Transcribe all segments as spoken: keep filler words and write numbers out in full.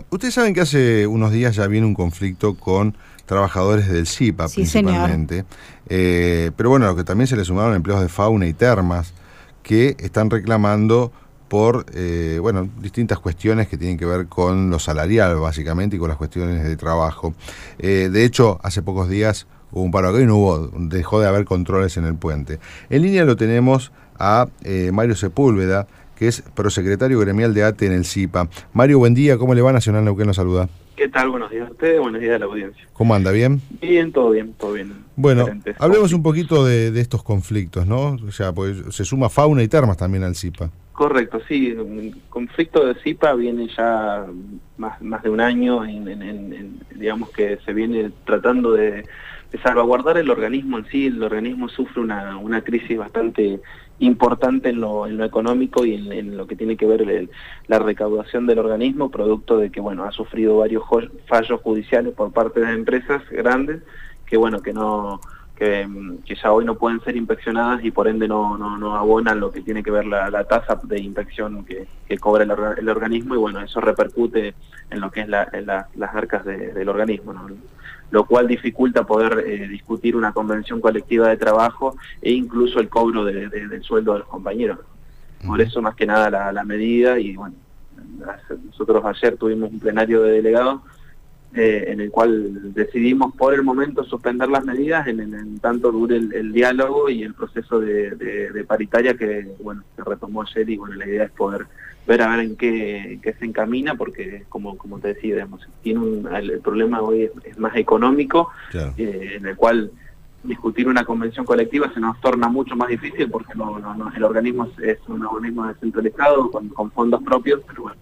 ustedes saben que hace unos días ya viene un conflicto con trabajadores del SIPA, sí, principalmente. Eh, pero bueno, lo que también se le sumaron empleados de Fauna y Termas, que están reclamando por eh, bueno, distintas cuestiones que tienen que ver con lo salarial, básicamente, y con las cuestiones de trabajo. Eh, de hecho, hace pocos días hubo un paro acá y no hubo, dejó de haber controles en el puente. En línea lo tenemos a eh, Mario Sepúlveda, que es prosecretario gremial de A T E en el SIPA. Mario, buen día, ¿cómo le va? Nacional Neuquén lo saluda. ¿Qué tal? Buenos días a ustedes, buenos días a la audiencia. ¿Cómo anda? ¿Bien? Bien, todo bien, todo bien. Bueno, Diferentes hablemos conflictos. un poquito de, de estos conflictos, ¿no? O sea, pues se suma Fauna y Termas también al SIPA. Correcto, sí. El conflicto de SIPA viene ya más, más de un año, en, en, en, digamos que se viene tratando de, de salvaguardar el organismo en sí. El organismo sufre una, una crisis bastante importante en lo, en lo económico y en, en lo que tiene que ver el, la recaudación del organismo, producto de que, bueno, ha sufrido varios fallos judiciales por parte de empresas grandes que, bueno, que no... Que, que ya hoy no pueden ser inspeccionadas y por ende no, no, no abonan lo que tiene que ver la, la tasa de inspección que, que cobra el, el organismo, y bueno, eso repercute en lo que es la, en la, las arcas de, del organismo, ¿no? Lo cual dificulta poder eh, discutir una convención colectiva de trabajo e incluso el cobro de, de, del sueldo de los compañeros. Por eso más que nada la, la medida, y bueno, nosotros ayer tuvimos un plenario de delegados Eh, en el cual decidimos por el momento suspender las medidas en, en, en tanto dure el, el diálogo y el proceso de, de, de paritaria que, bueno, se retomó ayer, y bueno, la idea es poder ver a ver en qué, en qué se encamina, porque como, como te decía, digamos, tiene un, el, el problema hoy es, es más económico, claro. eh, en el cual discutir una convención colectiva se nos torna mucho más difícil porque no, no, no, el organismo es, es un organismo descentralizado con, con fondos propios, pero bueno,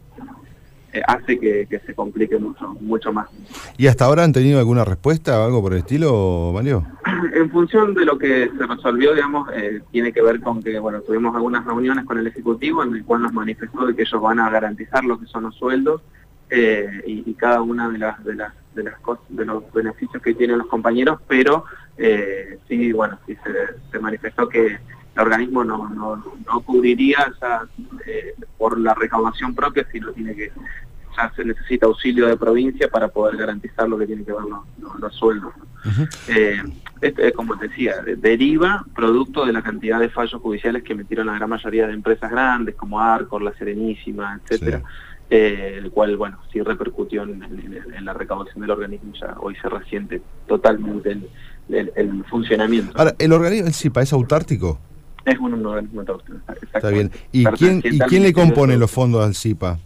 hace que, que se complique mucho mucho más. ¿Y hasta ahora han tenido alguna respuesta o algo por el estilo, Mario? En función de lo que se resolvió, digamos, eh, tiene que ver con que, bueno, tuvimos algunas reuniones con el Ejecutivo en el cual nos manifestó de que ellos van a garantizar lo que son los sueldos eh, y, y cada una de las de las de las cosas, de los beneficios que tienen los compañeros, pero eh, sí, bueno, sí se, se manifestó que el organismo no, no, no cubriría ya, eh, por la recaudación propia, sino tiene que, ya se necesita auxilio de provincia para poder garantizar lo que tiene que ver los, los, los sueldos. Uh-huh. eh, este, como te decía, deriva producto de la cantidad de fallos judiciales que metieron la gran mayoría de empresas grandes como Arcor, La Serenísima, etcétera. Sí. Eh, el cual, bueno, sí repercutió en, en, en la recaudación del organismo. Ya hoy se resiente totalmente el, el, el funcionamiento. Ahora, ¿el organismo, el SIPA, es autártico? Es un, un organismo autónomo. Está bien. ¿Y quién, ¿y quién le compone los fondos al SIPA?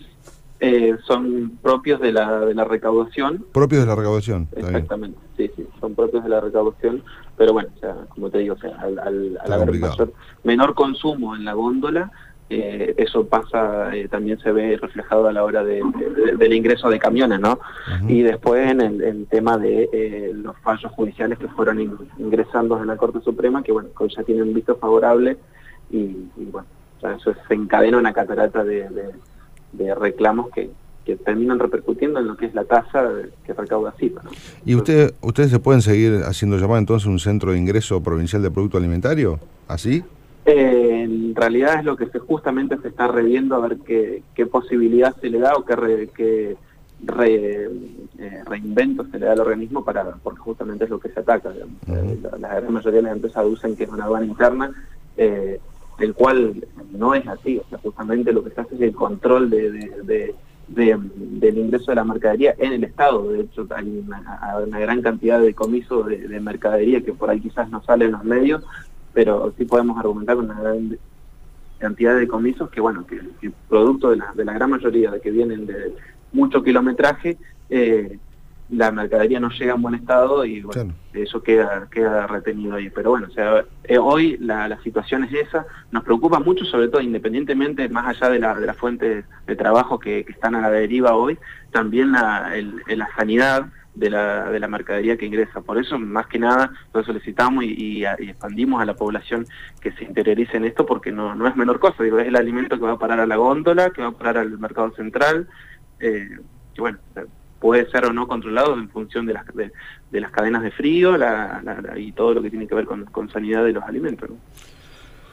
Eh, son propios de la, de la recaudación. Propios de la recaudación. Exactamente, sí, sí, son propios de la recaudación, pero bueno, o sea, como te digo, o sea, al, al, al haber mayor, menor consumo en la góndola, eh, eso pasa, eh, también se ve reflejado a la hora de, de, del ingreso de camiones, ¿no? Uh-huh. Y después en el, el tema de eh, los fallos judiciales que fueron in, ingresando en la Corte Suprema, que bueno, que ya tienen visto favorable, y, y bueno, o sea, eso se encadena una catarata de, de, de reclamos que, que terminan repercutiendo en lo que es la tasa que recauda SIPA, ¿no? ¿Y usted, ustedes se pueden seguir haciendo llamar entonces un centro de ingreso provincial de producto alimentario? ¿Así? Eh, en realidad es lo que se, justamente se está reviendo a ver qué, qué posibilidad se le da o qué, re, qué re, eh, reinvento se le da al organismo, para porque justamente es lo que se ataca, digamos. Uh-huh. La, la gran mayoría de las empresas aducen que es una aduana interna, eh, el cual no es así. O sea, justamente lo que se hace es el control de, de, de, de, del ingreso de la mercadería en el Estado. De hecho, hay una, una gran cantidad de decomisos de, de mercadería que por ahí quizás no sale en los medios, pero sí podemos argumentar con una gran cantidad de decomisos que, bueno, que, que producto de la, de la gran mayoría de que vienen de mucho kilometraje, eh, la mercadería no llega en buen estado y, bueno, claro, eso queda queda retenido ahí. Pero bueno, o sea, eh, hoy la, la situación es esa, nos preocupa mucho, sobre todo independientemente, más allá de la, de las fuentes de trabajo que, que están a la deriva hoy, también la, el, la sanidad de la, de la mercadería que ingresa. Por eso, más que nada, lo solicitamos y, y, y expandimos a la población que se interiorice en esto, porque no, no es menor cosa. Digo, es el alimento que va a parar a la góndola, que va a parar al mercado central, eh, que bueno, puede ser o no controlado en función de las, de, de las cadenas de frío la, la, la, y todo lo que tiene que ver con, con sanidad de los alimentos, ¿no?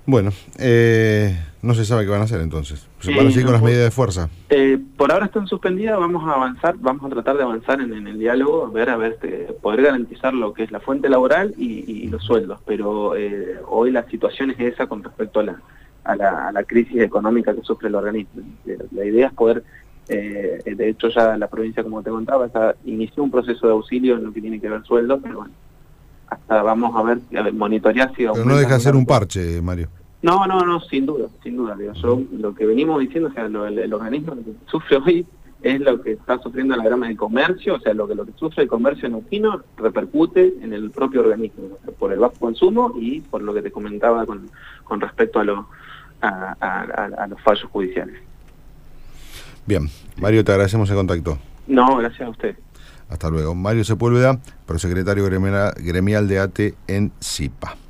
Bueno, eh, no se sabe qué van a hacer entonces. ¿Se Eh, van a seguir no, con las por- medidas de fuerza? Eh, por ahora están suspendidas, vamos a avanzar, vamos a tratar de avanzar en, en el diálogo, a ver, a ver, este, poder garantizar lo que es la fuente laboral y, y los sueldos, pero eh, hoy la situación es esa con respecto a la, a la, a la crisis económica que sufre el organismo. La idea es poder, eh, de hecho ya la provincia, como te contaba, ya inició un proceso de auxilio en lo que tiene que ver sueldos, pero bueno, hasta vamos a ver, a ver, monitorear si Pero no deja de ser un parche, Mario. No, no, no, sin duda, sin duda. Digo, yo, lo que venimos diciendo, o sea, lo, el, el organismo que sufre hoy es lo que está sufriendo la grama del comercio, o sea, lo que lo que sufre el comercio neuquino repercute en el propio organismo, o sea, por el bajo consumo y por lo que te comentaba con, con respecto a, lo, a, a, a, a los fallos judiciales. Bien, Mario, te agradecemos el contacto. No, gracias a usted. Hasta luego. Mario Sepúlveda, prosecretario gremial, gremial de ATE en SIPA.